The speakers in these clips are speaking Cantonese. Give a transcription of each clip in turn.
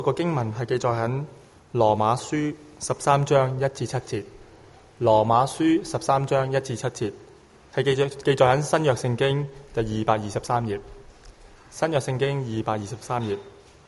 個經文係記載喺羅馬書13章1至7節。羅馬書13章1至7節係記載喺新約聖經第223頁。新約聖經223頁。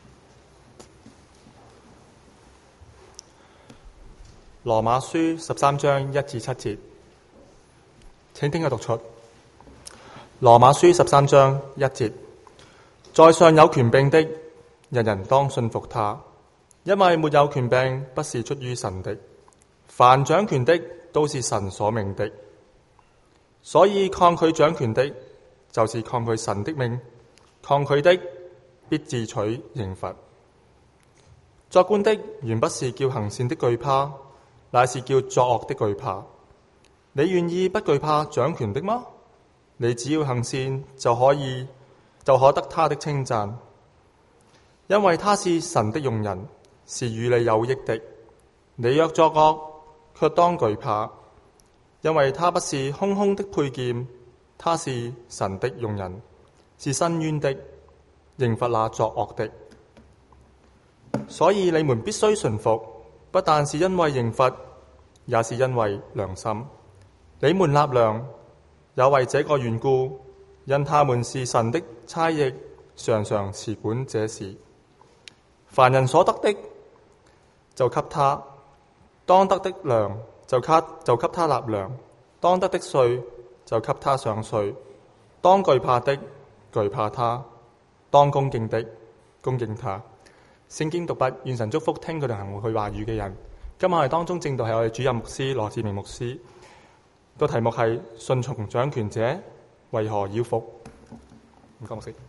羅馬書13章1至7節，請聽我讀出。羅馬書13章1節，在上有權柄的，人人當信服他，因為沒有權柄不是出於神的，凡掌權的都是神所命的，所以抗拒掌權的，就是抗拒神的命，抗拒的必自取刑罰。作官的原不是叫行善的懼怕，乃是叫作惡的懼怕。你願意不懼怕掌權的嗎？你只要行善就可得他的稱讚，因為他是神的用人，是與你有益的。你若作惡，卻當懼怕，因為他不是空空的佩劍，他是神的用人，是伸冤的，刑罰那作惡的。所以你們必須順服，不但是因為刑罰，也是因為良心。你們納糧，有為這個緣故，因他們是神的差役，常常持管這事。凡人所得的，就給他；當得的糧，就給他納糧；當得的稅，就給他上稅。當懼怕的，懼怕他；當恭敬的，恭敬他。聖經讀畢，願神祝福聽佢哋行佢話語嘅人。今日我哋當中正道係我哋主任牧師羅志明牧師。個題目係順從掌權者為何要服？唔該，牧師。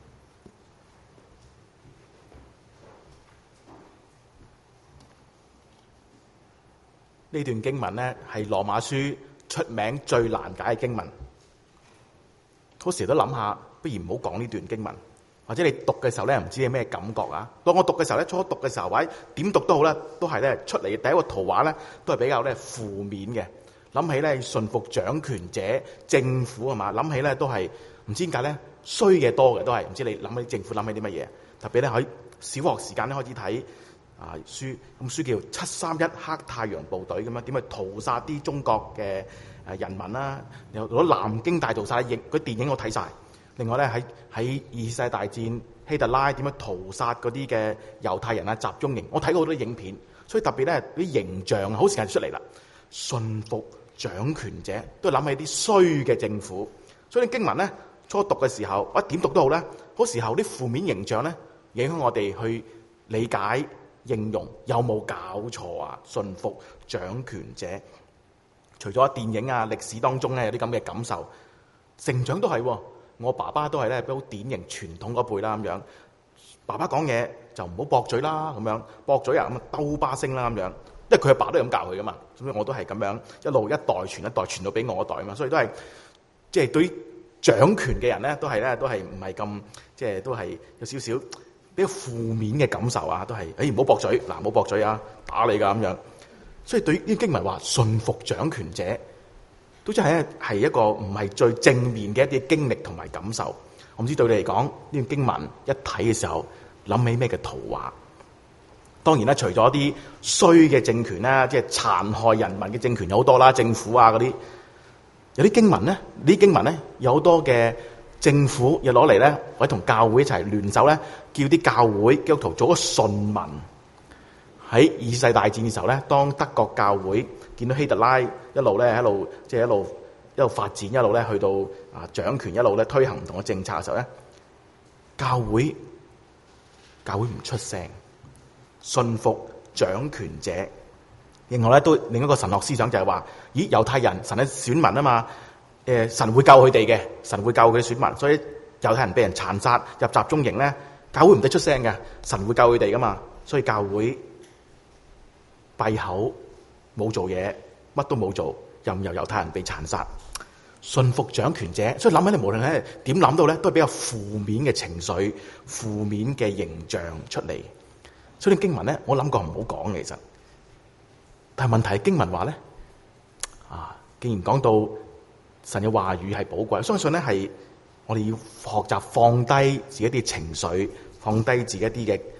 呢段經文呢，係羅馬書出名最難解嘅經文。好時都諗下，不如唔好講呢段經文，或者你讀嘅時候咧，唔知你咩感覺啊？當我讀嘅時候咧，初讀嘅時候或者點讀都好啦，都係咧出嚟第一個圖畫咧，都係比較咧負面嘅。諗起咧順服掌權者政府係嘛，諗起咧都係唔知點解咧衰嘅多嘅，都係唔知你諗起政府諗起啲乜嘢。特別咧喺小學時間咧開始睇書，咁書叫731黑太陽部隊咁樣，點去屠殺啲中國嘅人民啦。又攞南京大屠殺嗰啲電影我睇晒。另外咧喺二次世界大戰希特拉點樣屠殺嗰啲嘅猶太人啊集中營，我睇過好多影片，所以特別咧啲形象好時間出嚟啦。順服掌權者都諗起啲衰嘅政府，所以啲經文咧初讀嘅時候，我點讀都好咧，嗰時候啲負面形象咧影響我哋去理解應用，有冇搞錯啊？順服掌權者，除咗電影啊歷史當中咧有啲咁嘅感受，成長都係。我爸爸都係咧好典型傳統嗰輩啦咁樣，爸爸講嘢就唔好駁嘴啦咁樣，駁嘴啊咁兜巴星啦咁樣。因為佢阿爸都係咁教佢噶嘛，所以我都係咁樣一路一代傳一代傳到俾我一代啊嘛，所以都係即係對於掌權嘅人咧，都係唔係咁即係都係有少少比較負面嘅感受啊，都係唔好駁嘴，嗱唔好駁嘴啊，打你噶咁樣。所以對於呢經文話順服掌權者，都真係一個唔係最正面嘅一啲經歷同埋感受。我唔知對你嚟講呢段經文一睇嘅時候諗起咩嘅圖畫？當然啦，除咗啲衰嘅政權啦，即係殘害人民嘅政權有好多啦，政府啊嗰啲，有啲經文咧，呢啲經文咧有好多嘅政府又攞嚟咧，或者同教會一齊聯手咧，叫啲教會基督徒做個順民。喺二次世界大戰嘅時候咧，當德國教會見到希特拉一路發展，一路咧去到掌權，一路咧推行唔同嘅政策嘅時候咧，教會唔出聲。順服掌權者，另外咧都另一個神學思想就係話，咦，猶太人神係選民啊嘛，神會救佢哋嘅，神會救佢嘅選民，所以猶太人被人殘殺入集中營咧，教會唔得出聲嘅，神會救佢哋噶嘛，所以教會閉口冇做嘢，乜都冇做，任由猶太人被殘殺。順服掌權者，所以諗起你無論係點諗到咧，都係比較負面嘅情緒、負面嘅形象出嚟。所以經文咧，我諗過唔好講嘅，其實，但係問題係經文話咧，既然講到神嘅話語係寶貴，相信咧係我哋要學習放低自己啲情緒，放低自己一啲嘅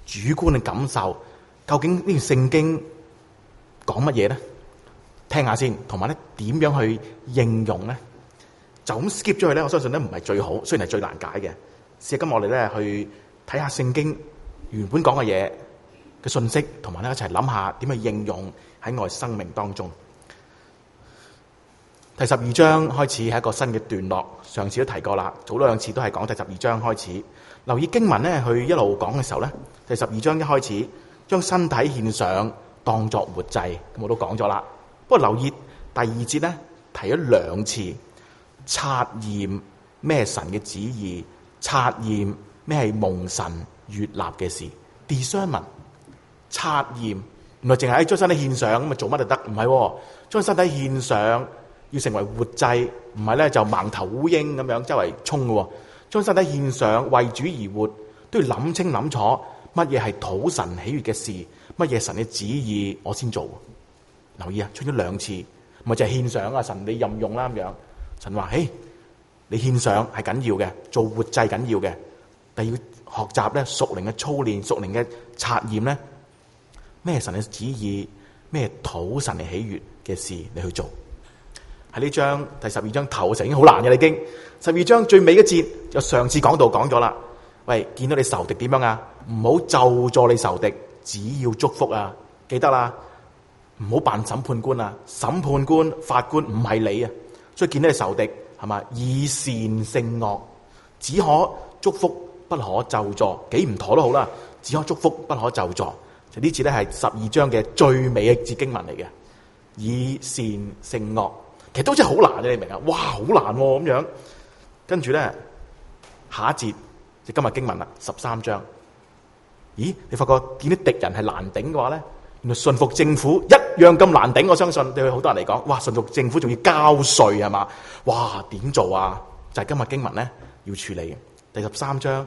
主觀嘅感受，究竟呢段聖經講乜嘢咧？聽下先，同埋咧點樣去應用咧？就咁 skip 咗去咧，我相信咧唔係最好，雖然係最難解嘅。試下今日我哋咧去睇下聖經原本講嘅嘢嘅信息，同埋咧一齊諗下點去應用喺我哋生命當中。第12章開始係一個新嘅段落，上次都提過啦，早兩次都係講第12章開始。留意經文咧，佢一路講嘅時候咧，第12章一開始將身體獻上當作活祭，咁我都講咗啦。不過留意第2節咧提咗2次，察驗咩神嘅旨意，察驗咩係蒙神悅納嘅事 discernment 察驗，原來淨係將身體獻上咁啊做乜就得？唔係，將身體獻上要成為活祭，唔係咧就盲頭烏蠅咁樣周圍衝嘅。將身體獻上為主而活，都要諗清諗楚乜嘢係討神喜悅嘅事，乜嘢神嘅旨意我先做。留意啊，出咗2次，咪就係獻上啊！神你任用啦咁樣。神話：嘿，你獻上係緊要嘅，做活祭緊要嘅，但要學習咧屬靈嘅操練、屬靈嘅察驗咧，咩神嘅旨意，咩討神嘅喜悅嘅事你去做。喺呢章第12章頭就已經好難嘅，已經12章最尾一節就上次講道講咗啦。喂，見到你仇敵點樣啊？唔好咒詛你仇敵，只要祝福啊！記得啦。唔好扮審判官啊！審判官、法官唔係你啊，所以見到你仇敵係嘛？以善勝惡，只可祝福不可咒詛，幾唔妥都好啦，只可祝福不可咒詛。就呢次咧係12章嘅最尾一節經文嚟嘅，以善勝惡，其實都真係好難嘅，你明啊？哇，好難咁樣。跟住咧下一節就今日經文啦，13章。咦，你發覺見啲敵人係難頂嘅話咧？原來順服政府一樣咁難頂，我相信對好多人嚟講，哇！順服政府仲要交稅係嘛？哇！點做啊？就係今日經文咧要處理嘅第13章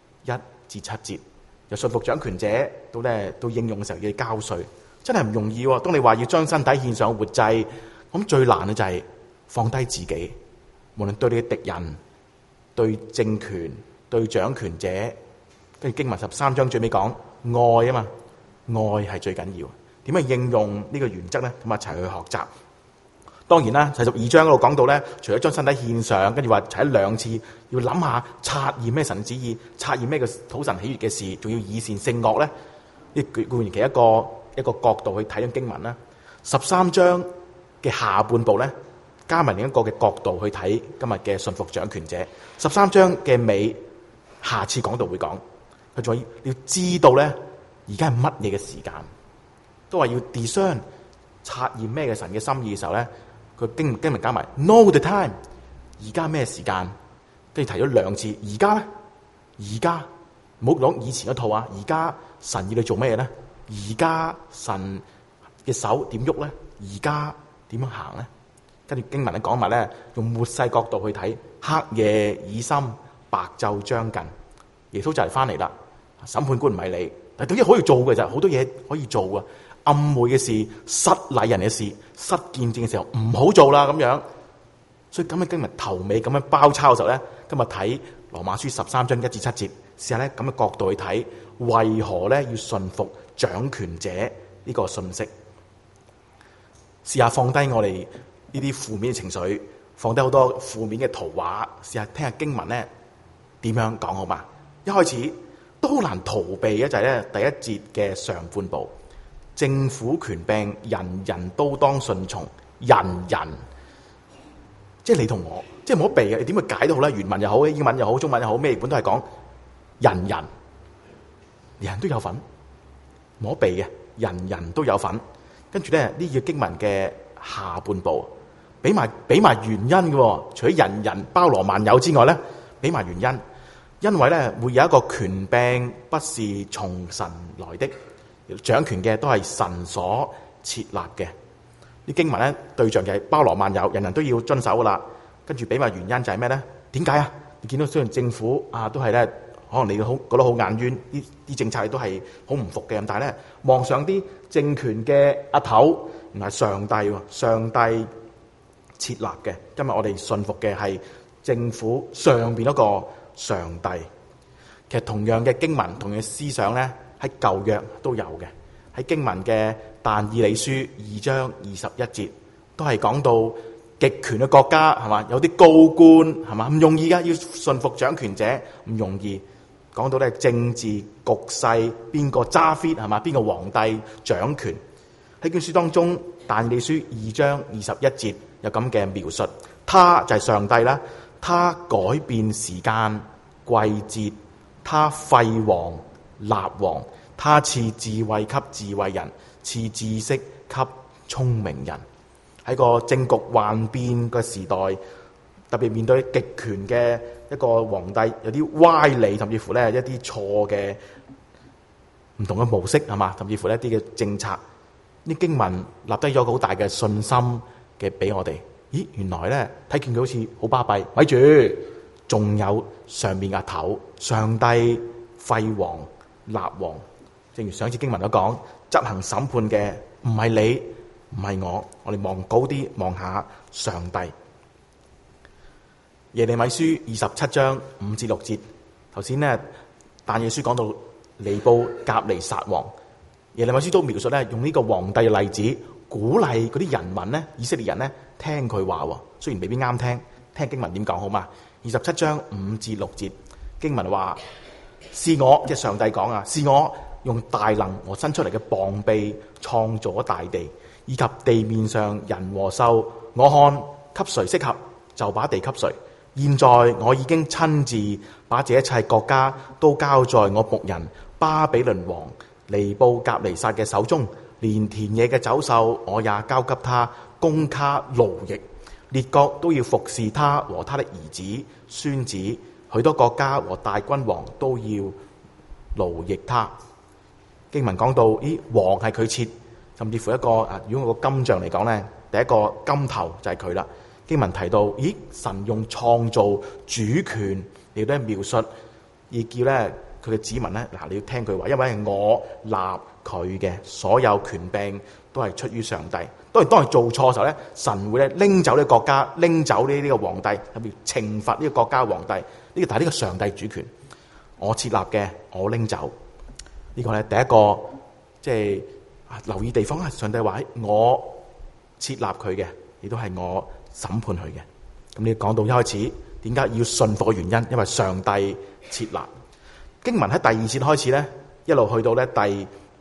1至7節，由順服掌權者到應用嘅時候要交稅，真係唔容易。當你話要將身體獻上活祭，咁最難嘅就係放低自己，無論對你嘅敵人、對政權、對掌權者，跟住經文13章最尾講愛啊嘛。愛係最緊要，點樣應用呢個原則咧？咁一齊去學習。當然啦，第12章嗰度講到咧，除咗將身體獻上，跟住話提2次，要諗下察驗咩神旨意，察驗咩嘅討神喜悅嘅事，仲要以善勝惡咧。呢固然其一個角度去睇緊經文啦。13章嘅下半部咧，加埋另一個嘅角度去睇今日嘅順服掌權者。13章嘅尾，下次講道會講，佢仲要知道咧。而家係乜嘢嘅時間？都話要 discern 察驗咩嘅神嘅心意嘅時候咧，佢經文加埋 know the time。而家咩時間？跟住提咗2次。而家咧，而家唔好講以前嗰套啊！而家神要你做咩嘢咧？而家神嘅手點喐咧？而家點樣行咧？跟住經文咧講埋咧，用末世角度去睇，黑夜已深，白晝將近，耶穌就嚟翻嚟啦。審判官唔係你。但係有嘢可以做嘅就係好多嘢可以做啊！暗昧嘅事、失禮人嘅事、失見證嘅時候唔好做啦咁樣。所以咁嘅經文頭尾咁樣包抄嘅時候咧，今日睇羅馬書13章1至7節，試下咧咁嘅角度去睇，為何咧要順服掌權者呢個信息？試下放低我哋呢啲負面嘅情緒，放低好多負面嘅圖畫，試下聽下經文咧點樣講好嘛？一開始。都好難逃避嘅就係咧第一節嘅上半部，政府權柄人人都當順從，人人即係你同我，即係冇得避嘅，你點去解都好啦，原文又好，英文又好，中文又好，咩譯本都係講人人都有份，冇得避嘅，人人都有份。跟住咧呢個經文嘅下半部，俾埋原因嘅，除咗人人包羅萬有之外咧，俾埋原因。因為咧會有一個權柄不是從神來的，掌權嘅都係神所設立嘅。啲經文咧對象就係包羅萬有，人人都要遵守噶啦。跟住俾埋原因就係咩咧？點解啊？你見到雖然政府啊都係咧，可能你好覺得好眼冤，啲政策都係好唔服嘅。但係咧望上啲政權嘅阿頭，唔係上帝喎，上帝設立嘅。今日我哋信服嘅係政府上邊嗰個上帝。其實同樣嘅經文，同樣嘅思想咧， 喺舊約都有嘅。喺經文嘅但以理書2章21節，都係講到極權嘅國家係嘛，有啲高官係嘛，唔容易噶，要順服掌權者唔容易。講到咧政治局勢，邊個揸 fit 係嘛，邊個皇帝掌權。喺卷書當中，但以理書2章21節有咁嘅描述，他就係上帝啦，他改變時間季節，他廢王立王，他賜智慧給智慧人，賜知識給聰明人。喺個政局幻變嘅時代，特別面對極權嘅一個皇帝，有啲歪理，甚至乎咧一啲錯嘅唔同嘅模式係嘛，甚至乎一啲嘅政策，啲經文立低咗好大嘅信心嘅俾我哋。咦，原來咧睇見佢好似好巴閉，咪住，仲有上面嘅頭，上帝廢王立王。正如上一次經文所講，執行審判嘅唔係你，唔係我哋望高啲望下上帝。耶利米書27章5至6節，頭先呢但以理書講到尼布甲尼撒王，耶利米書都描述咧用呢個皇帝嘅例子，鼓勵嗰啲人民咧，以色列人咧聽佢話喎。雖然未必啱聽，聽經文點講好嘛？27章5至6節經文話：是我，即係上帝講啊，是我用大能和伸出嚟嘅膀臂創造咗大地，以及地面上人和獸。我看給誰適合，就把地給誰。現在我已經親自把這一切國家都交在我僕人巴比倫王尼布甲尼撒嘅手中，連田野嘅走獸我也交給他供他勞役，列國都要服侍他和他的兒子孫子，許多國家和大君王都要勞役他。經文講到，咦，王係佢設，甚至乎一個如果用個金像嚟講呢，第一個金頭就係佢啦。經文提到，咦，神用創造主權嚟到描述，而叫咧佢嘅子民咧，嗱，你要聽佢話，因為係我立佢嘅，所有權柄都係出於上帝。當佢做錯嘅時候咧，神會咧拎走呢個國家，拎走呢個皇帝，特別懲罰呢個國家皇帝。呢個但係呢個上帝主權，我設立嘅，我拎走。呢個咧第一個即係留意地方係上帝話我設立佢嘅，亦都係我審判佢嘅。咁你講到一開始點解要信服嘅原因，因為上帝設立。經文喺第2節開始咧，一路去到咧第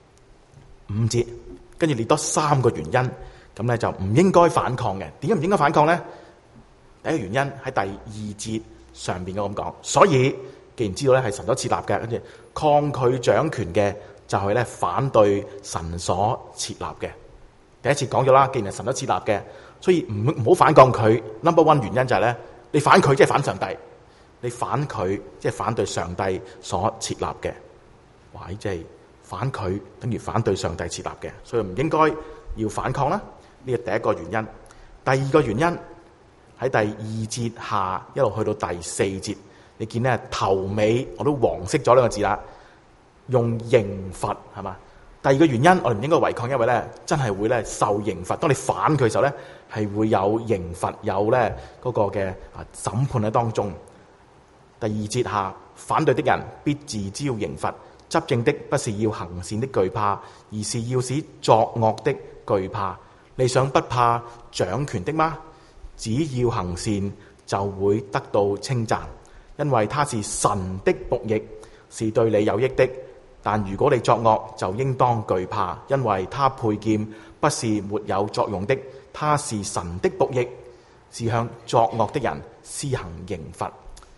5節，跟住列多3個原因，咁咧就唔應該反抗嘅。點解唔應該反抗咧？第一個原因喺第2節上邊咁講，所以既然知道咧係神所設立嘅，跟住抗拒掌權嘅就係咧反對神所設立嘅。第一次講咗啦，既然係神所設立嘅，所以唔好反抗佢。number one 原因就係咧，你反佢即係反上帝，你反佢即係反對上帝所設立嘅。哇！即係反佢等於反對上帝設立嘅，所以唔應該要反抗啦。呢個第一個原因。第二個原因喺第2節下一路去到第4節，你見咧頭尾我都黃色咗兩個字啦，用刑罰係嘛？第二個原因，我哋唔應該違抗，因為咧真係會咧受刑罰。當你反佢嘅時候咧，係會有刑罰，有咧嗰個嘅審判喺當中。第2節下，反對的人必自招刑罰，執政的不是要行善的懼怕，而是要使作惡的懼怕。你想不怕掌權的嗎？只要行善，就會得到稱讚，因為他是神的僕役，是對你有益的。但如果你作惡，就應當懼怕，因為他佩劍不是沒有作用的，他是神的僕役，是向作惡的人施行刑罰。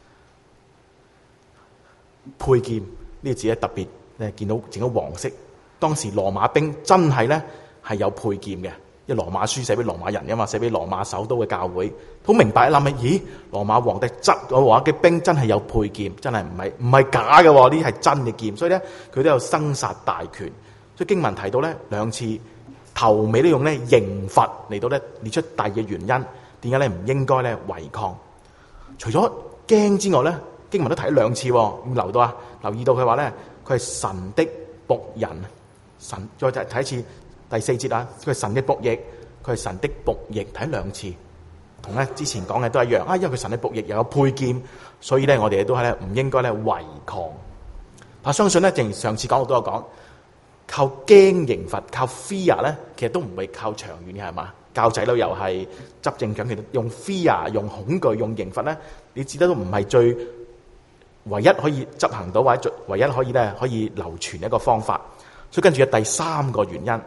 佩劍呢個字咧特別咧見到整個黃色，當時羅馬兵真係咧係有佩劍嘅，因為羅馬書寫俾羅馬人噶嘛，寫俾羅馬首都嘅教會，好明白諗起，咦，羅馬皇帝執嘅話嘅兵真係有佩劍，真係唔係假嘅，呢啲係真嘅劍，所以咧佢都有生殺大權。所以經文提到咧2次，頭尾都用咧刑罰嚟到咧列出第二嘅原因，點解咧唔應該咧違抗？除咗驚之外咧，經文都提咗2次，留到啊，留意到佢話咧佢係神的僕人，神再睇一次第4節啊，佢係神嘅僕役，佢係神的僕役，睇2次，同咧之前講嘅都一樣啊，因為佢神嘅僕役又有佩劍，所以咧我哋都係咧唔應該咧違抗。 但相信咧，正如上次講我都有講，靠驚刑罰、靠 fear 咧，其實都唔係靠長遠嘅，係嘛？教仔女又係執政長，其實用 fear、用恐懼、用刑罰咧，你知得都唔係最唯一可以執行到或者唯一可以流傳嘅一個方法。所以跟住嘅第三個原因，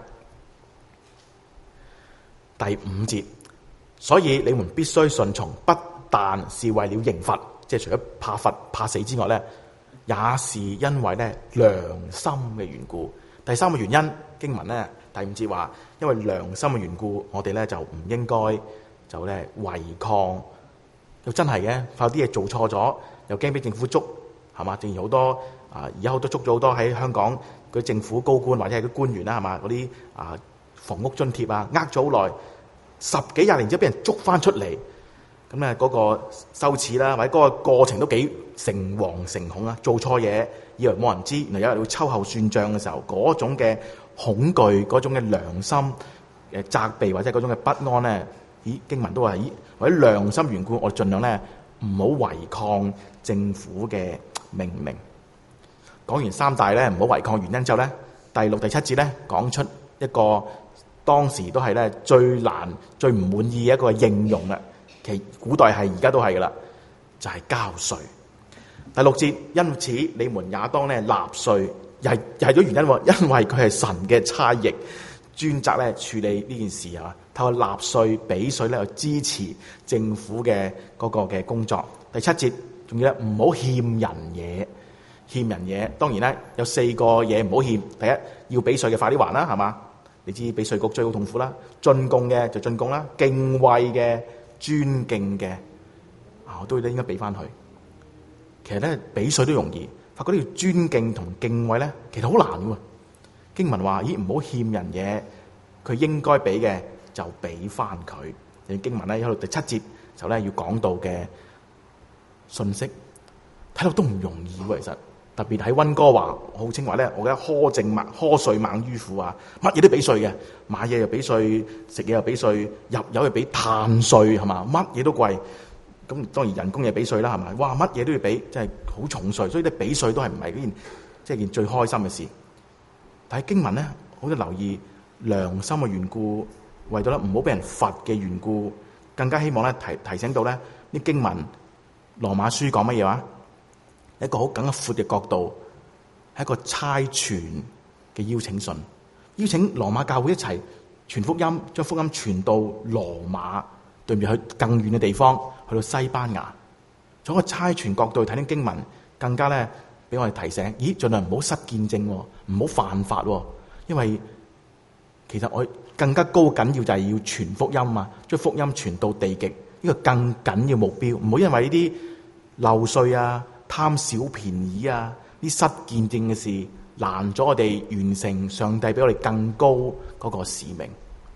第5節，所以你們必須順從，不但是為了刑罰，即係除咗怕罰怕死之外咧，也是因為咧良心嘅緣故。第三個原因，經文咧第5節話，因為良心嘅緣故，我哋咧就唔應該就咧違抗。又真係嘅，有啲嘢做錯咗，又驚俾政府捉，係嘛？正如好多而家好多捉咗好多喺香港嗰啲政府高官或者係啲官員啦，係嘛？嗰啲房屋津貼啊，呃咗好耐，10幾20年之後俾人捉翻出嚟，咁咧嗰個羞恥啦，或者嗰個過程都幾誠惶誠恐啊！做錯嘢，以為冇人知，原來有人會秋後算賬嘅時候，嗰種嘅恐懼、嗰種嘅良心責備或者嗰種嘅不安咧，經文都話為咗良心緣故，我哋盡量咧唔好違抗政府嘅命令。講完三大咧唔好違抗原因之後咧，第6、第7節咧講出一個當時都係咧最難、最唔滿意嘅一個應用啦。其古代係而家都係噶啦，就係交稅。第6節，因此你們也當咧納稅，又係咗原因喎，因為佢係神嘅差役，專責咧處理呢件事啊，透過納稅、俾稅咧去支持政府嘅嗰個嘅工作。第7節仲要咧唔好欠人嘢，欠人嘢當然咧有4個嘢唔好欠。第一，要俾稅嘅快啲還啦，係嘛？你知俾稅局追好痛苦啦。進貢嘅就進貢啦，敬畏嘅、尊敬嘅我都應該俾翻佢。其實咧俾稅都容易，發覺呢個尊敬同敬畏咧其實好難嘅喎。經文話：咦，唔好欠人嘢，佢應該俾嘅就俾翻佢。經文咧喺度第7節就咧要講到嘅信息，睇落都唔容易喎。其實特別喺溫哥華，號稱話咧，我覺得苛稅猛於虎啊，乜嘢都俾稅嘅，買嘢又俾稅，食嘢又俾稅，入油又俾碳稅，係嘛？乜嘢都貴。咁當然人工又俾稅啦，係咪？哇，乜嘢都要俾，真係好重稅。所以咧俾稅都係唔係件即係件最開心嘅事。但係經文咧，好多留意良心嘅緣故，為咗咧唔好俾人罰嘅緣故，更加希望咧提醒到咧啲經文羅馬書講乜嘢話？一個好更加闊嘅角度，係一個差傳嘅邀請信，邀請羅馬教會一齊傳福音，將福音傳到羅馬對面去更遠嘅地方，去到西班牙。從一個差傳角度去睇啲經文，更加咧俾我哋提醒：咦，盡量唔好失見證，唔好犯法，因為其實我更加高緊要就係要傳福音啊，將福音傳到地極，呢個更緊要目標。唔好因為呢啲漏稅啊、貪小便宜啊、啲失見證嘅事，攔咗我哋完成上帝俾我哋更高嗰個使命。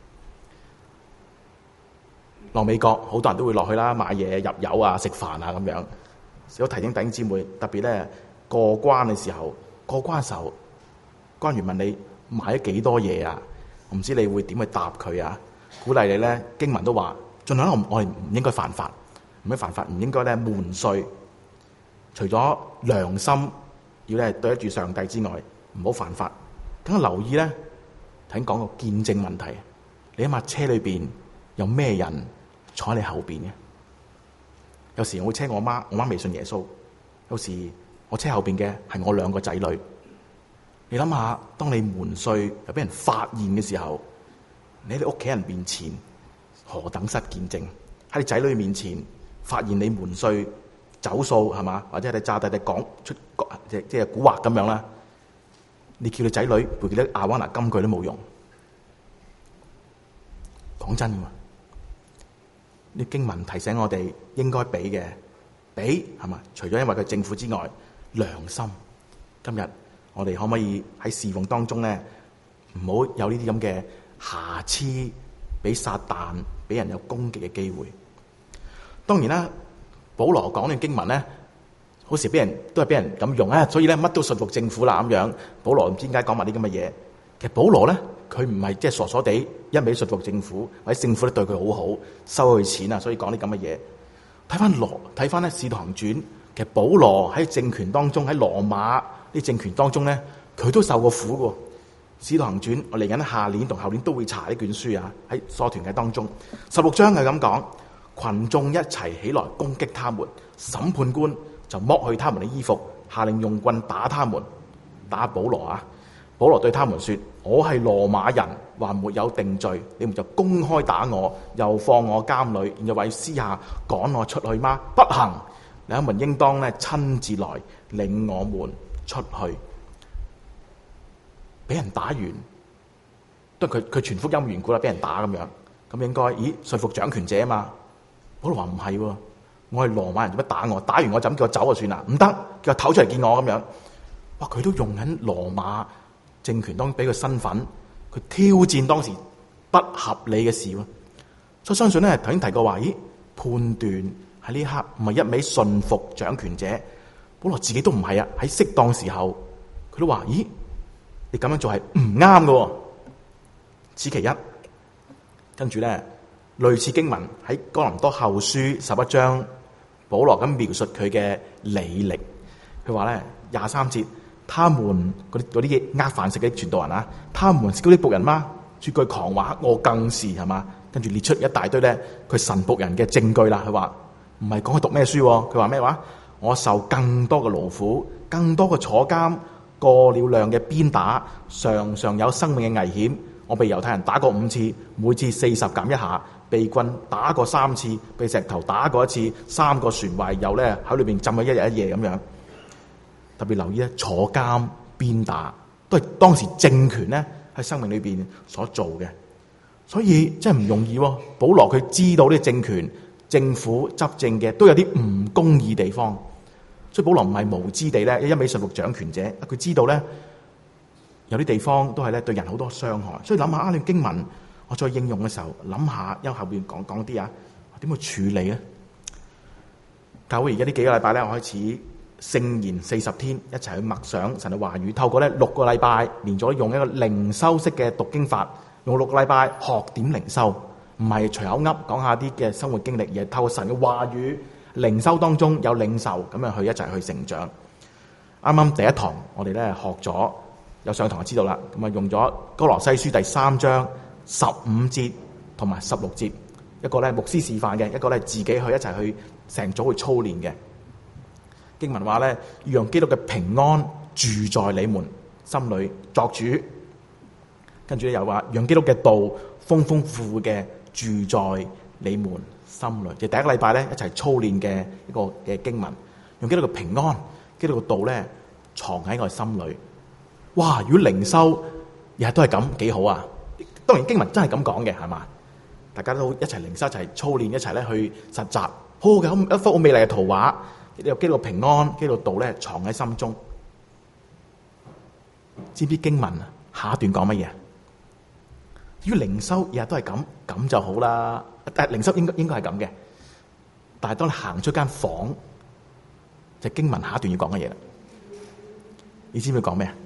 落美國好多人都會落去啦，買嘢入油啊、食飯啊咁樣。少提醒弟兄姊妹，特別咧過關嘅時候，官員問你買咗幾多嘢啊？我唔知你會點去答佢啊？鼓勵你咧，經文都話，盡量我哋唔應該犯法，唔應該咧瞞稅。除咗良心要咧對得住上帝之外，唔好犯法。咁留意咧，頭先講個見證問題。你諗下車裏邊有咩人坐喺你後邊嘅？有時我會車我媽未信耶穌。有時我車後邊嘅係我2個仔女。你諗下，當你瞞稅又俾人發現嘅時候，你喺你屋企人面前何等失見證？喺你仔女面前發現你瞞稅走數，係嘛？或者係你詐諦講出即係蠱惑咁樣啦。你叫你仔女背幾多亞灣拿金句都冇用。講真㗎，呢經文提醒我哋應該俾嘅，俾係嘛？除咗因為佢政府之外，良心。今日我哋可唔可以喺侍奉當中咧，唔好有呢啲咁嘅瑕疵，俾撒旦、俾人有攻擊嘅機會。當然啦，保羅講嘅經文咧，好時都係俾人咁用啊，所以咧乜都順服政府啦咁樣。保羅唔知點解講埋啲咁嘅嘢。其實保羅咧，佢唔係即係傻傻地一味順服政府，或者政府咧對佢好好，收佢錢啊，所以講啲咁嘅嘢。睇翻咧《使徒行傳》，其實保羅喺政權當中喺羅馬啲政權當中咧，佢都受過苦嘅。使徒行傳，我嚟緊下年同後年都會查呢卷書啊，喺所團契當中16章係咁講，群眾一齊起來攻擊他們，審判官就剝去他們的衣服，下令用棍打他們，打保羅啊。保羅對他們說：我係羅馬人，還沒有定罪，你們就公開打我，又放我監裏，然後為私下趕我出去嗎？不行，你們應當咧親自來領我們出去。俾人打完，都係佢傳福音緣故啦，俾人打咁樣，咁應該說服掌權者啊嘛。保羅話唔係喎，我係羅馬人，做乜打我？打完我就咁叫我走就算啦，唔得，叫我唞出嚟見我咁樣。哇！佢都用緊羅馬政權當俾佢身份，佢挑戰當時不合理嘅事喎。所以相信咧，頭先提過話，判斷喺呢刻唔係一味順服掌權者。保羅自己都唔係啊，喺適當時候，佢都話：你咁樣做係唔啱嘅。此其一。跟住咧，類似經文喺哥林多後書11章，保羅咁描述佢嘅履歷。佢話咧23節，他們嗰啲呃飯食嘅傳道人啊，他們是嗰啲僕人嗎？說句狂話，我更是，係嘛？跟住列出一大堆咧，佢神僕人嘅證據啦。佢話唔係講佢讀咩書，佢話咩話？我受更多嘅勞苦，更多嘅坐監，過了量嘅鞭打，常常有生命嘅危險。我被猶太人打過5次，每次40減1下，被棍打過3次，被石頭打過1次，3個船壞，又咧喺裏邊浸咗1日1夜咁樣。特別留意咧，坐監鞭打都係當時政權咧喺生命裏邊所做嘅，所以真係唔容易。保羅佢知道呢政權政府執政嘅都有啲唔公義地方，所以保羅唔係無知地咧一味順服掌權者，佢知道咧有啲地方都係咧對人好多傷害。所以諗下呢經文我再應用嘅時候，諗下因為後邊講啲啊，點去處理咧？教會而家呢幾個禮拜咧，我開始聖言40天，一齊去默想神嘅話語，透過咧6個禮拜連續用一個靈修式嘅讀經法，用6個禮拜學點靈修，唔係隨口噏講下啲嘅生活經歷，而係透過神嘅話語靈修當中有領受，咁樣去一齊去成長。啱啱第一堂我哋咧學咗，有上堂就知道啦，咁啊用咗歌羅西書第3章15節同埋16節，一個咧牧師示範嘅，一個咧自己去一齊去成組去操練嘅。經文話咧，要讓基督嘅平安住在你們心裏作主，跟住咧又話讓基督嘅道豐豐富富嘅住在你們心裏。就第一個禮拜咧一齊操練嘅一個嘅經文，用基督嘅平安、基督嘅道咧藏喺我哋心裏。哇！如果靈修日日都係咁，幾好啊！當然經文真係咁講嘅，係嘛？大家都一齊靈修，一齊操練，一齊咧去實習，好好嘅一幅好美麗嘅圖畫。有基督平安、基督道咧藏喺心中。知唔知經文下一段講乜嘢？如果靈修日日都係咁，咁就好啦。但係靈修應該係咁嘅。但係當你行出間房，就經文下一段要講嘅嘢啦。你知唔知講咩啊？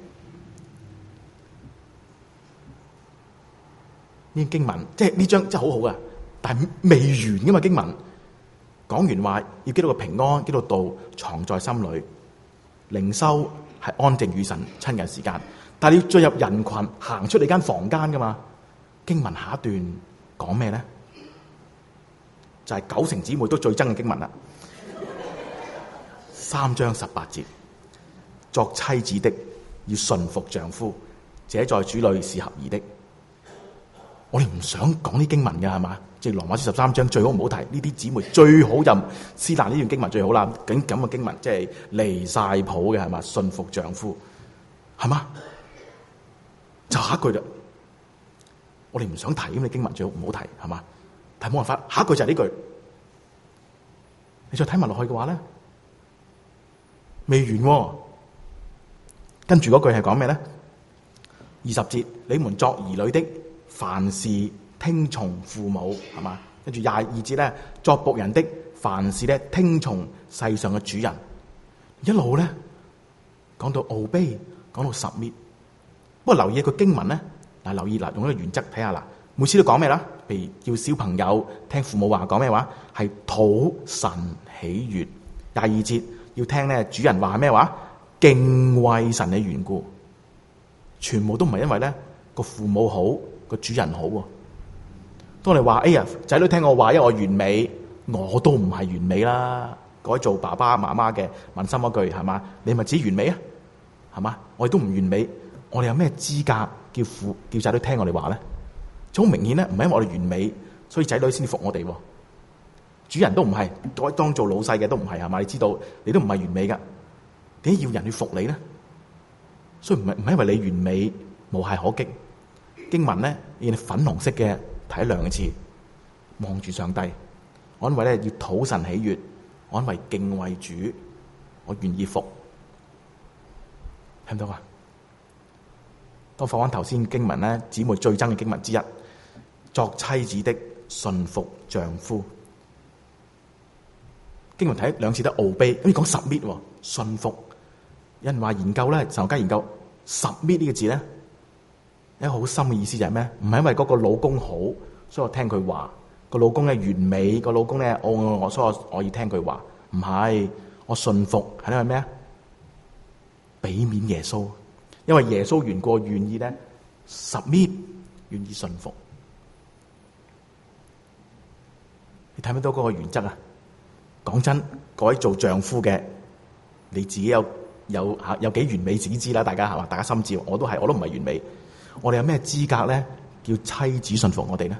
呢經文即係呢章真係好好噶，但係未完噶嘛經文。講完話要基督嘅平安、基督道藏在心裏，靈修係安靜與神親近時間。但係你要進入人群，行出你間房間噶嘛？經文下一段講咩咧？就係9成姊妹都最憎嘅經文啦。3章18節，作妻子的要順服丈夫，這在主裏是合宜的。我哋唔想講啲經文嘅係嘛？即係羅馬書13章最好唔好提呢啲姊妹，最好任施難呢段經文最好啦。咁嘅經文即係離晒譜嘅係嘛？順服丈夫係嘛？就下一句啦。我哋唔想提咁嘅經文最好唔好提係嘛？但係冇辦法，下一句就係呢句。你再睇埋落去嘅話咧，未完喎。跟住嗰句係講咩咧？20節，你們作兒女的，凡事聽從父母，係嘛？跟住22節咧，作僕人的，凡事咧聽從世上嘅主人。一路咧講到 obey， 講到 submit。不過留意一個經文咧，嗱留意嗱，用一個原則睇下啦。每次都講咩啦？譬如叫小朋友聽父母話，講咩話？係討神喜悅。22節要聽咧主人話係咩話？ 敬畏神嘅緣故，全部都唔係因為咧個父母好，個主人好喎。當你話哎呀仔女聽我話，因為我完美，我都唔係完美啦。改做爸爸媽媽嘅問心一句係嘛？你咪自己完美啊？係嘛？我哋都唔完美，我哋有咩資格叫仔女聽我哋話咧？好明顯咧，唔係因為我哋完美，所以仔女先服我哋。主人都唔係，當做老細嘅都唔係，係嘛？你知道你都唔係完美噶，點解要人去服你咧？所以唔係因為你完美無懈可擊。經文咧，要粉紅色嘅睇兩次，望住上帝，我因為咧要討神喜悅，我因為敬畏主，我願意服，聽到啊？當放翻頭先經文咧，姊妹最憎嘅經文之一，作妻子的順服丈夫。經文睇兩次都傲卑，咁講 submit 順服。有人話研究咧，神學家研究 submit 呢個字咧，一個好深嘅意思就係咩？唔係因為嗰個老公好，所以我聽佢話；個老公咧完美，個老公咧我，所以我要聽佢話。唔係，我順服係因為咩啊？俾面耶穌，因為耶穌緣故願意咧 submit， 願意順服。你睇唔睇到嗰個原則啊？講真，各位做丈夫嘅，你自己有幾完美自己知啦，大家係嘛？大家心照，我都唔係完美。我哋有咩資格咧？叫妻子順服我哋咧？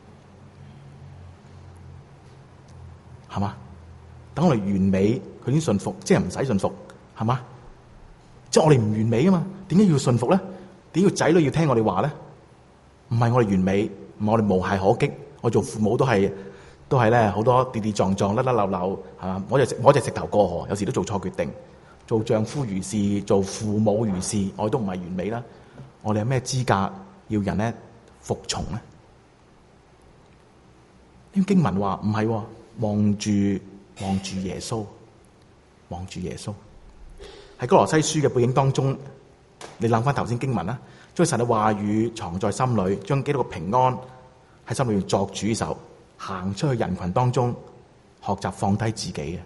係嘛？等我哋完美，佢已經順服，即係唔使順服，係嘛？即係我哋唔完美啊嘛？點解要順服咧？點解要仔女要聽我哋話咧？唔係我哋完美，唔係我哋無懈可擊。我做父母都係咧好多跌跌撞撞、甩甩漏漏，係嘛？我隻石頭過河，有時都做錯決定。做丈夫如是，做父母如是，我哋都唔係完美啦。我哋有咩資格要人咧服從咧？呢經文話唔係，望住耶穌，望住耶穌。喺哥羅西書嘅背景當中，你諗翻頭先經文啦，將神嘅話語藏在心裏，將基督嘅平安喺心裏面作主嘅時候，行出去人群當中，學習放低自己嘅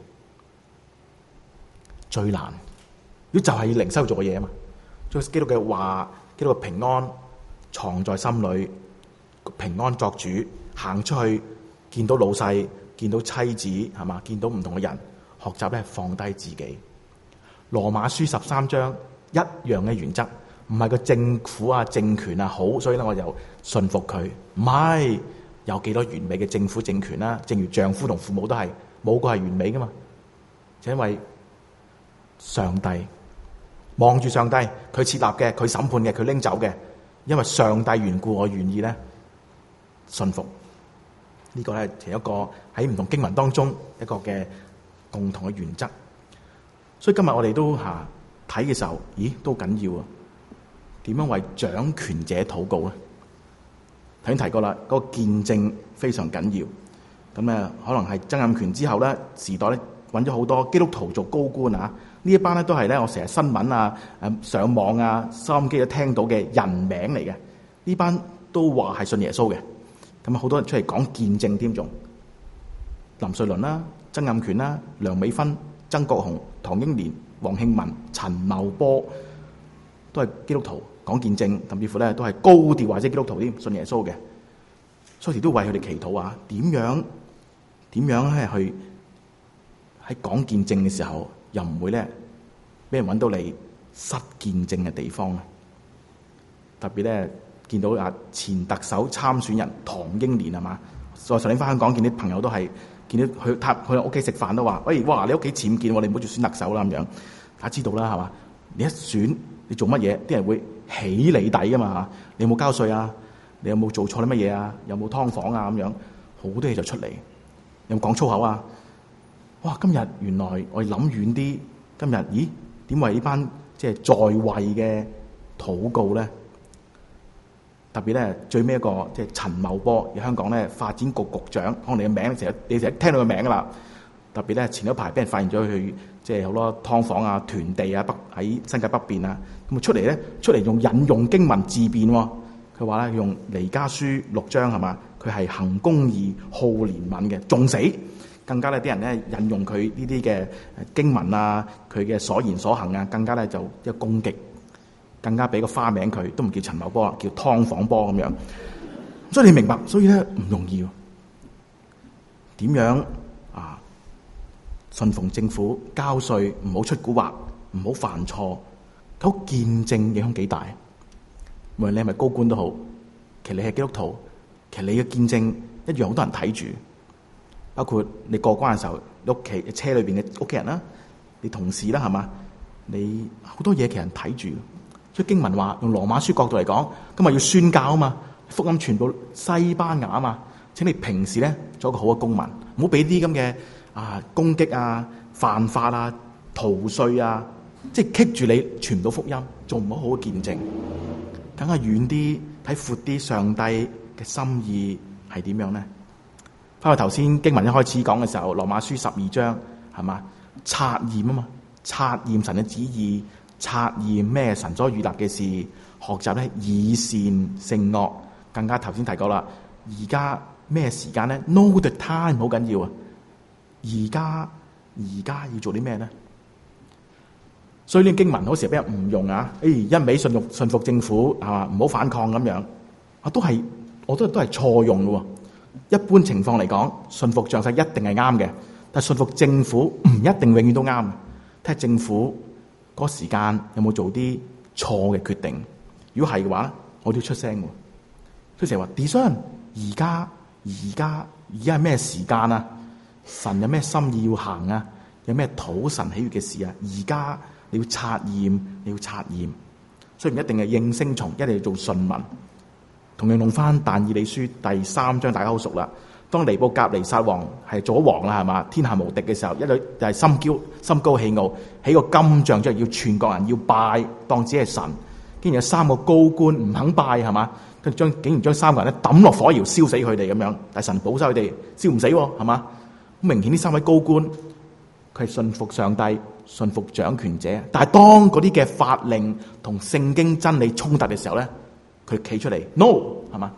最難。如果就係靈修做嘅嘢啊嘛，將基督嘅話、基督嘅平安藏在心裏，平安作主，行出去見到老細、見到妻子係嘛，見到唔同嘅人，學習咧放低自己。羅馬書13章一樣嘅原則，唔係個政府啊、政權啊好，所以咧我就順服佢。唔係，有幾多完美嘅政府政權啦？正如丈夫同父母都係，冇個係完美噶嘛。就因為上帝望住上帝，佢設立嘅，佢審判嘅，佢拎走嘅。因為上帝緣故，我願意咧順服。呢個咧係一個喺唔同經文當中一個嘅共同嘅原則。所以今日我哋都睇嘅時候，咦都緊要啊！點樣為掌權者禱告咧？頭先提過啦，嗰個見證非常緊要。咁可能係曾蔭權之後咧，時代咧揾咗好多基督徒做高官啊！呢一班咧都係咧我成日新聞啊、上網啊、收音機都聽到嘅人名嚟嘅。呢班都話係信耶穌嘅。咁好多人出嚟講見證添，仲林瑞麟啦、曾蔭權啦、梁美芬、曾國雄、唐英年、黃慶文、陳茂波都係基督徒講見證，甚至乎咧都係高調或者基督徒添，信耶穌嘅。所以都為佢哋祈禱啊！點樣咧去喺講見證嘅時候，又唔會咧俾人揾到你失見證嘅地方咧？特別咧見到前特首參選人唐英年係嘛？我上年翻香港見啲朋友都係見到佢屋企食飯都話：喂，哇！你屋企僭建喎，你唔好做選特首啦咁樣。大家知道啦係嘛？你一選你做乜嘢？啲人會起你底噶嘛嚇？你有冇交稅啊？你有冇做錯啲乜嘢啊？有冇劏房啊？咁樣好多嘢就出嚟。有冇講粗口啊？哇！今日原來我哋諗遠啲，今日咦點為呢班即係在位嘅禱告咧？特別咧最尾一個即係陳茂波，香港咧發展局局長，可能你嘅名你成日聽到個名噶啦。特別咧前一排俾人發現咗佢即係好多劏房啊、囤地啊、喺新界北邊啊，咁出嚟用引用經文自辯喎。佢話咧用彌迦書6章係嘛？佢係行公義、好憐憫嘅，仲死。 更加咧啲人咧引用佢呢啲嘅經文啊，佢嘅所言所行啊，更加咧就一個攻擊，更加俾個花名佢，都唔叫陳茂波啦，叫劏房波咁樣。所以你明白，所以咧唔容易喎。點樣啊？順從政府交稅，唔好出蠱惑，唔好犯錯，嗰見證影響幾大？無論你係咪高官都好，其實你係基督徒，其實你嘅見證一樣好多人睇住。包括你過關嘅時候，屋企車裏邊嘅屋企人啦，你同事啦，係嘛？你好多嘢其實人睇住。所以經文話用羅馬書角度嚟講，今日要宣教啊嘛，福音傳到西班牙啊嘛。請你平時咧做一個好嘅公民，唔好俾啲咁嘅攻擊啊、犯法啊、逃稅啊，即係棘住你傳唔到福音，做唔好好嘅見證。梗係遠啲睇闊啲，上帝嘅心意係點樣咧？翻去頭先經文一開始講嘅時候，羅馬書12章係嘛？察驗啊嘛，察驗神嘅旨意，察驗咩神所預立嘅事，學習咧以善勝惡。更加頭先提過啦，而家咩時間咧 ？Know the time 好緊要啊！而家要做啲咩咧？所以呢經文好時俾人誤用啊！一味順服政府係嘛，唔好反抗咁樣啊，我都係錯用嘅喎。一般情況嚟講，順服上帝一定係啱嘅，但係順服政府唔一定永遠都啱。睇下政府嗰個時間有冇做啲錯嘅決定。如果係嘅話，我都要出聲喎。佢成日話 Deson 而家係咩時間啊？神有咩心意要行啊？有咩討神喜悅嘅事啊？而家你要察驗，所以唔一定係應聲蟲，一定要做順民。同樣用翻但以理書第3章，大家好熟啦。當尼布甲尼撒王係做咗王啦，係嘛？天下無敵嘅時候，一女就係心高氣傲，起個金像出嚟，要全國人要拜，當自己係神。竟然有3個高官唔肯拜，係嘛？跟住竟然將3個人咧抌落火窯燒死佢哋咁樣，但係神保守佢哋燒唔死，係嘛？好明顯呢3位高官佢係信服上帝、信服掌權者，但係當嗰啲嘅法令同聖經真理衝突嘅時候咧，佢企出嚟 ，no 係嘛？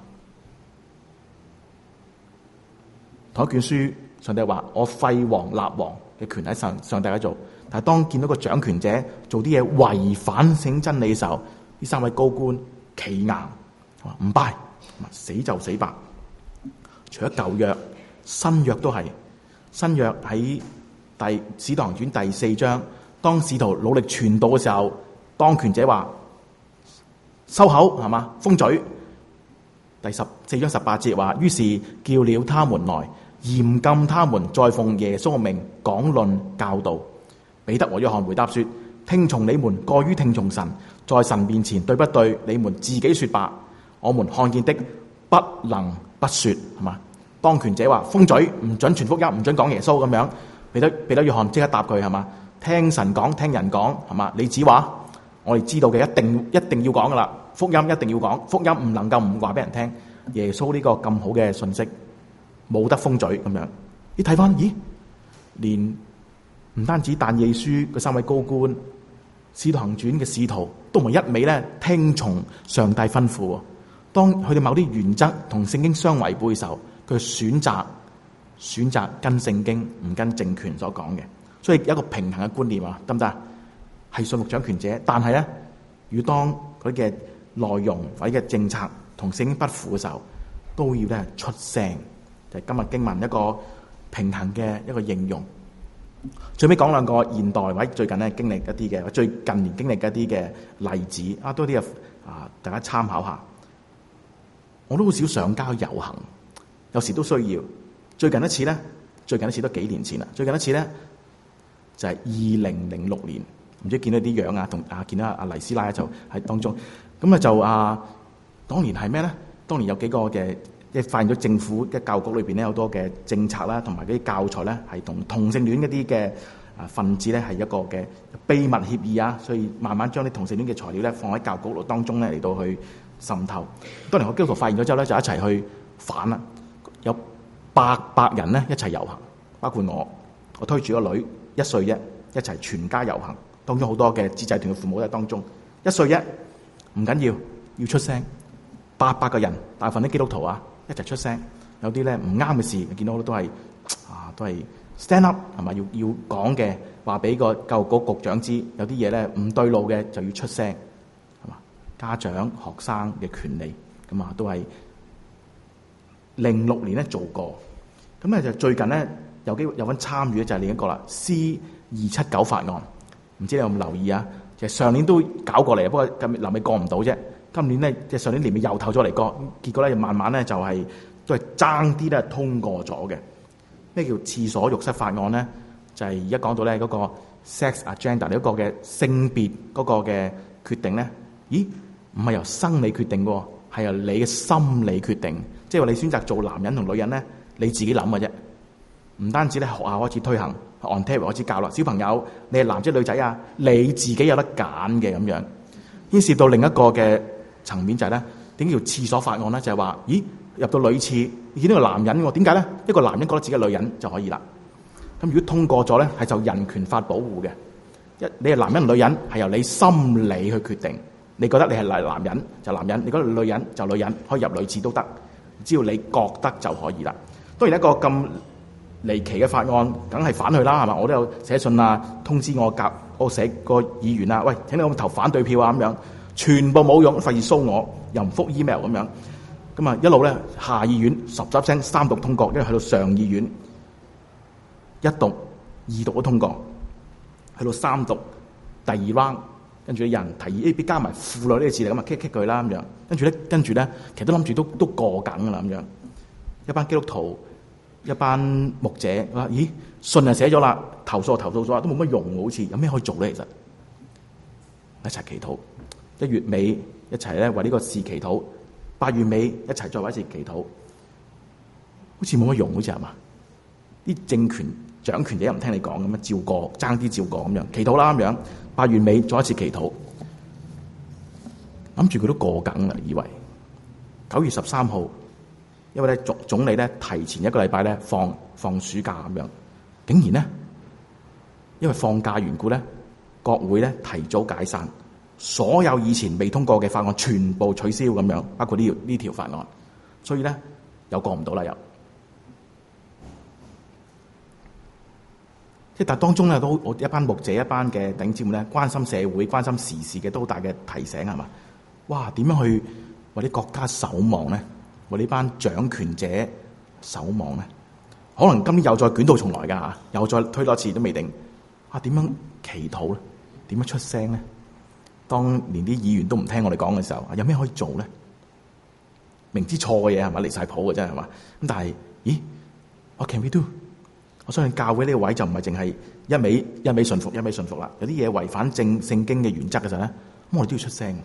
同一卷書，上帝話我廢王立王嘅權喺上帝嗰度，但係當見到個掌權者做啲嘢違反聖真理嘅時候，呢3位高官企硬，唔拜，死就死吧。除咗舊約，新約都係。新約喺使徒行傳第4章，當使徒努力傳道嘅時候，當權者話收口，係嘛？封嘴。第4章18節話，於是叫了他們來，嚴禁他們再奉耶穌嘅名講論教導。彼得和約翰回答說：聽從你們過於聽從神，在神面前對不對？你們自己說吧。我們看見的不能不說，係嘛？當權者話封嘴，唔准傳福音，唔准講耶穌咁樣。彼得約翰即刻答佢，係嘛？聽神講，聽人講，係嘛？你只話我哋知道嘅一定要講噶啦，福音一定要講，福音唔能夠唔話俾人聽。耶穌呢個咁好嘅信息冇得封嘴咁樣。你睇翻，咦？連唔單止但以理書嗰3位高官，使徒行傳嘅使徒都唔係一味咧聽從上帝吩咐。當佢哋某啲原則同聖經相違背嘅時候，佢選擇跟聖經，唔跟政權所講嘅。所以有一個平衡嘅觀念啊，得唔得？係信服掌權者，但係咧，如果當佢嘅內容或者嘅政策同聖經不符嘅時候，都要咧出聲。就係今日經文一個平衡嘅一個應用。最尾講2個現代或者最近咧經歷一啲嘅，最近年經歷一啲嘅例子啊，多啲大家參考下。我都好少上街遊行，有時都需要。最近一次都幾年前啦。最近一次咧就係2006年，唔知見到啲樣啊，同見到阿黎師奶就喺當中。咁就當年係咩咧？當年有幾個嘅，即係發現咗政府嘅教育局裏邊咧，好多嘅政策啦，同埋嗰啲教材咧，係同同性戀嗰啲嘅分子咧係一個嘅秘密協議啊，所以慢慢將啲同性戀嘅材料咧放喺教育局當中咧嚟到去滲透。當年我基督徒發現咗之後咧，就一齊去反啦。有800人咧一齊遊行，包括我推住個女1歲啫，一齊全家遊行。當中好多嘅自制團嘅父母都喺當中。1歲啫，唔緊要出聲。800個人，大部分啲基督徒一齊出聲。有啲咧唔啱嘅事，見到好多都係都係 stand up 係嘛，要講嘅話俾個教育局局長知，有啲嘢咧唔對路嘅就要出聲係嘛。家長學生嘅權利咁啊，都係06年咧做過，咁咧就最近咧有機會有份參與咧就係另一個啦 C279 法案，唔知你有冇留意啊？其實上年都搞過嚟，不過今年臨尾過唔到啫。今年咧即係上年年尾又投咗嚟過，結果咧慢慢咧就係都係爭啲咧通過咗嘅。咩叫廁所浴室法案咧？就係而家講到咧嗰個 sex agenda 你嗰個嘅性別嗰個嘅決定咧，咦？唔係由生理決定嘅，係由你嘅心理決定。即係話你選擇做男人同女人咧，你自己諗嘅啫。唔單止咧學校開始推行 Ontario 開始教啦，小朋友你係男仔女仔啊，你自己有得揀嘅咁樣。牽涉到另一個嘅層面就係咧，點叫廁所法案咧？就係話，咦，入到女廁見到個男人喎，點解咧？一個男人覺得自己係女人就可以啦。咁如果通過咗咧，係就人權法保護嘅。你係男人女人係由你心理去決定。你覺得你係男人就男人，你覺得女人就女人，可以入女廁都得，只要你覺得就可以啦。當然一個咁離奇嘅法案，梗係反對啦，係嘛？我都有寫信啊，通知我寫個議員啊，喂，請你咁投反對票啊，咁樣全部冇用，費事騷我，又唔覆 email 咁樣，咁啊一路咧下議院10聲三讀通過，跟住去到上議院一讀、二讀都通過，去到三讀第二 round。跟住有人提議，加埋婦女呢個字嚟咁啊，kick 佢啦咁樣。跟住咧，其實都諗住都過緊噶啦咁樣。一班基督徒，一班牧者話：咦，信就寫咗啦，投訴咗，都冇乜用喎，好似有咩可以做咧？其實一齊祈禱，1月尾一齊咧為呢個事祈禱，8月尾一齊再為一次祈禱，好似冇乜用，好似係嘛？啲政權掌權者又唔聽你講咁樣，照過爭啲照過咁樣，祈禱啦咁樣。8月尾再一次祈禱，諗住佢都過緊啦，以為9月13號，因為咧總理咧提前1個禮拜咧放暑假咁樣，竟然咧因為放假緣故咧，國會咧提早解散，所有以前未通過嘅法案全部取消咁樣，包括呢條法案，所以咧又過唔到啦又。即係但當中咧都我一班牧者一班嘅弟兄姊妹咧關心社會關心時事嘅都好大嘅提醒係嘛？哇！點樣去為啲國家守望咧？為呢班掌權者守望咧？可能今年又再捲土重來㗎嚇，又再推多次都未定。啊！點樣祈禱咧？點樣出聲咧？當連啲議員都唔聽我哋講嘅時候，有咩可以做咧？明知錯嘅嘢係咪離晒譜嘅真係嘛？咁但係，咦？What can we do？我相信教會呢個位就唔係淨係一味順服啦。有啲嘢違反聖經嘅原則嘅時候咧，咁我哋都要出聲，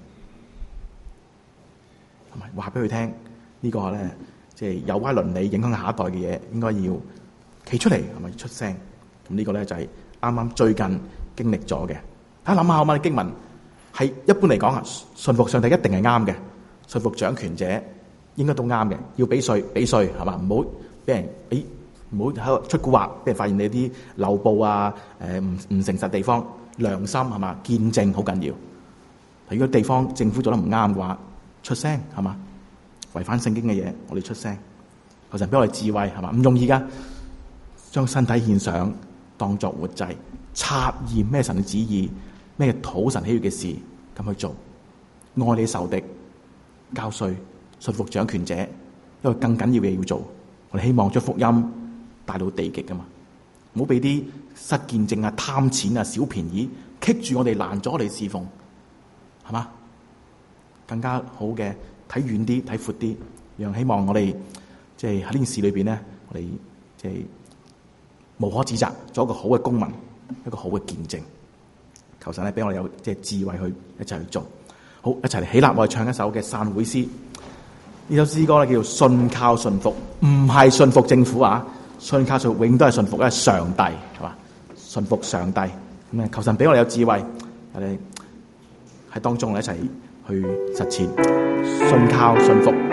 係咪話俾佢聽？呢個咧即係有關倫理影響下一代嘅嘢，應該要企出嚟，係咪出聲？咁呢個咧就係啱啱最近經歷咗嘅。大家諗下，我哋經文係一般嚟講啊，順服上帝一定係啱嘅，順服掌權者應該都啱嘅，要俾稅係嘛？唔好俾人俾。唔好喺度出蠱惑，俾人發現你啲漏報啊！唔誠實地方，良心係嘛？見證好緊要。如果地方政府做得唔啱嘅話，出聲係嘛？違反聖經嘅嘢，我哋出聲。求神俾我哋智慧係嘛？唔容易噶，將身體獻上當作活祭，察驗咩神嘅旨意，咩討神喜悅嘅事，咁去做。愛你仇敵，交稅，順服掌權者，因為更緊要嘅嘢要做。我哋希望將福音帶到地極噶嘛，唔好俾啲失見證啊、貪錢啊、小便宜棘住我哋，攔咗我哋侍奉，係嘛？更加好嘅睇遠啲、睇闊啲，讓希望我哋即係喺呢件事裏邊咧，我哋即係無可指責，做一個好嘅公民，一個好嘅見證。求神咧俾我哋有即係智慧去一齊去做。好，一齊嚟起立，我哋唱一首嘅散會詩。呢首詩歌咧叫做信靠順服，唔係順服政府啊！信靠順服永都係順服咧上帝，係嘛？順服上帝咁啊！求神俾我哋有智慧，我哋喺當中一齊去實踐信靠順服。